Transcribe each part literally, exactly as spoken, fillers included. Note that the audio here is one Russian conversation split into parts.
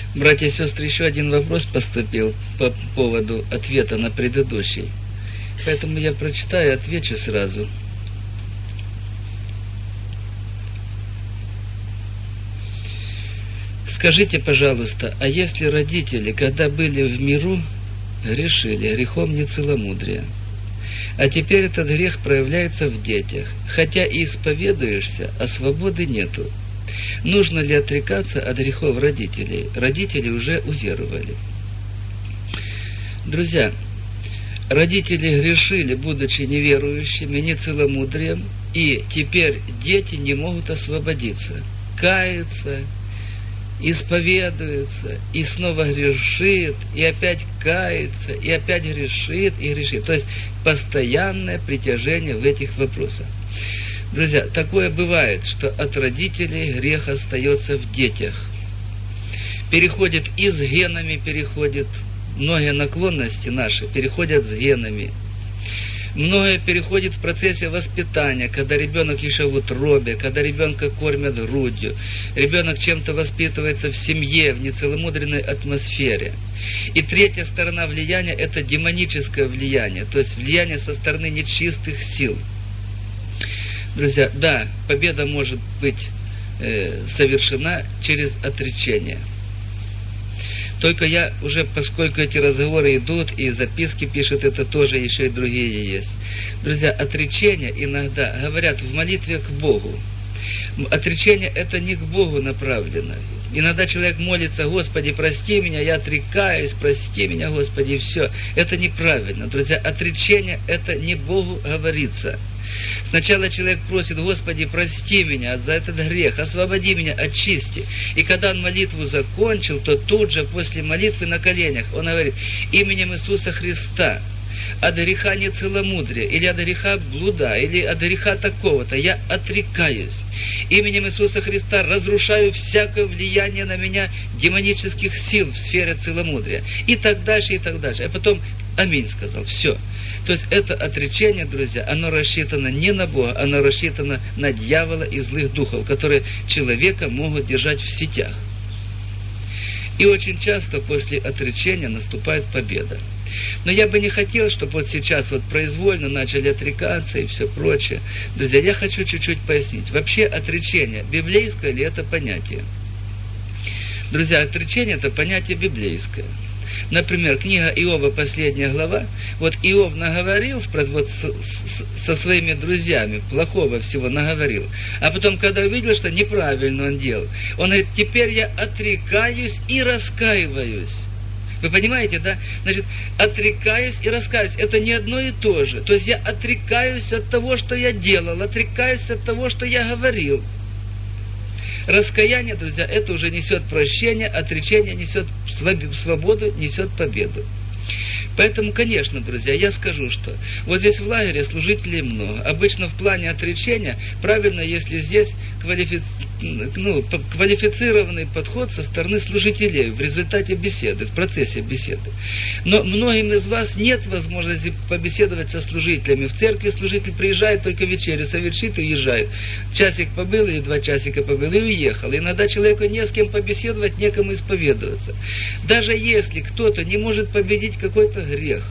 Братья и сестры, еще один вопрос поступил по поводу ответа на предыдущий. Поэтому я прочитаю и отвечу сразу. Скажите, пожалуйста, а если родители, когда были в миру, грешили грехом нецеломудрия, а теперь этот грех проявляется в детях, хотя и исповедуешься, а свободы нету, нужно ли отрекаться от грехов родителей? Родители уже уверовали. Друзья, родители грешили, будучи неверующими, нецеломудрием, и теперь дети не могут освободиться, каются, исповедуется, и снова грешит, и опять кается, и опять грешит, и грешит. То есть постоянное притяжение в этих вопросах. Друзья, такое бывает, что от родителей грех остается в детях. Переходит и с генами, переходит, многие наклонности наши переходят с генами. Многое переходит в процессе воспитания, когда ребенок еще в утробе, когда ребенка кормят грудью, ребенок чем-то воспитывается в семье, в нецеломудренной атмосфере. И третья сторона влияния – это демоническое влияние, то есть влияние со стороны нечистых сил. Друзья, да, победа может быть э, совершена через отречение. Только я уже, поскольку эти разговоры идут, и записки пишут, это тоже еще и другие есть. Друзья, отречение иногда говорят в молитве к Богу. Отречение это не к Богу направлено. Иногда человек молится: Господи, прости меня, я отрекаюсь, прости меня, Господи, и все. Это неправильно. Друзья, отречение это не Богу говорится. Сначала человек просит: Господи, прости меня за этот грех, освободи меня, очисти. И когда он молитву закончил, то тут же после молитвы на коленях он говорит: именем Иисуса Христа, от греха нецеломудрия, или от греха блуда, или от греха такого-то, я отрекаюсь. Именем Иисуса Христа разрушаю всякое влияние на меня демонических сил в сфере целомудрия. И так дальше, и так дальше. А потом аминь сказал. Все. То есть это отречение, друзья, оно рассчитано не на Бога, оно рассчитано на дьявола и злых духов, которые человека могут держать в сетях. И очень часто после отречения наступает победа. Но я бы не хотел, чтобы вот сейчас вот произвольно начали отрекаться и все прочее. Друзья, я хочу чуть-чуть пояснить. Вообще отречение, библейское ли это понятие? Друзья, отречение это понятие библейское. Например, книга Иова, последняя глава. Вот Иов наговорил вот с, с, со своими друзьями, плохого всего наговорил. А потом, когда увидел, что неправильно он делал, он говорит: теперь я отрекаюсь и раскаиваюсь. Вы понимаете, да? Значит, отрекаюсь и раскаиваюсь. Это не одно и то же. То есть я отрекаюсь от того, что я делал, отрекаюсь от того, что я говорил. Раскаяние, друзья, это уже несет прощение, отречение несет свободу, несет победу. Поэтому, конечно, друзья, я скажу, что вот здесь в лагере служителей много. Обычно в плане отречения правильно, если здесь квалифици... ну, квалифицированный подход со стороны служителей в результате беседы, в процессе беседы. Но многим из вас нет возможности побеседовать со служителями. В церкви служитель приезжает, только вечерю совершит и уезжает. Часик побыл или два часика побыл и уехал. Иногда человеку не с кем побеседовать, некому исповедоваться. Даже если кто-то не может победить какой-то грех,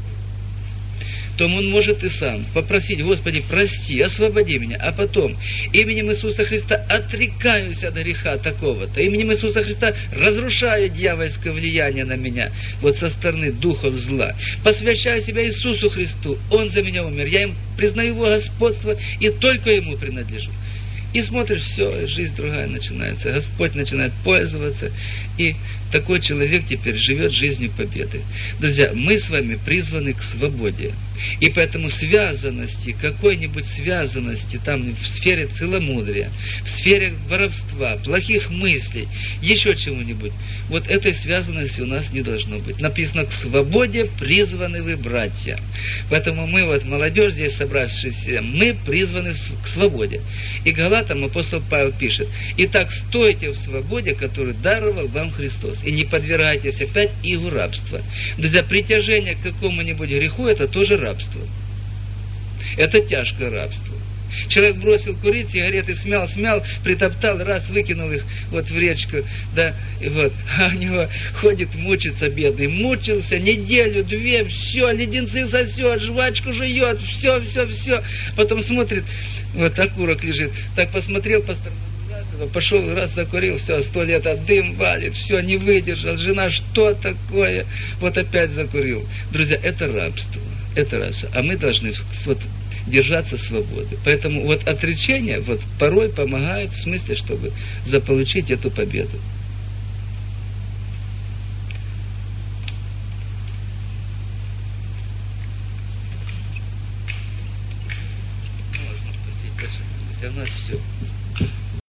то он может и сам попросить: Господи, прости, освободи меня, а потом именем Иисуса Христа отрекаюсь от греха такого-то, именем Иисуса Христа разрушаю дьявольское влияние на меня, вот со стороны духов зла, посвящаю себя Иисусу Христу, Он за меня умер, я им признаю Его господство и только Ему принадлежу. И смотришь, все, жизнь другая начинается, Господь начинает пользоваться, и такой человек теперь живет жизнью победы. Друзья, мы с вами призваны к свободе. И поэтому связанности, какой-нибудь связанности там в сфере целомудрия, в сфере воровства, плохих мыслей, еще чего-нибудь, вот этой связанности у нас не должно быть. Написано: к свободе призваны вы, братья. Поэтому мы, вот молодежь здесь собравшаяся, мы призваны к свободе. И Галатам апостол Павел пишет: итак, стойте в свободе, которую даровал вам Христос, и не подвергайтесь опять игу рабства. Друзья, притяжение к какому-нибудь греху – это тоже рабство. Это тяжкое рабство. Человек бросил курить, сигареты смял, смял, притоптал, раз, выкинул их вот в речку, да, и вот, а у него ходит, мучится бедный, мучился неделю, две, все, леденцы сосет, жвачку жует, все, все, все, потом смотрит, вот окурок лежит, так посмотрел, посмотрел, пошел, раз закурил, все, сто лет, а дым валит, все, не выдержал, жена, что такое, вот опять закурил. Друзья, это рабство, это рабство, а мы должны вот держаться свободы. Поэтому вот отречение вот порой помогает в смысле, чтобы заполучить эту победу.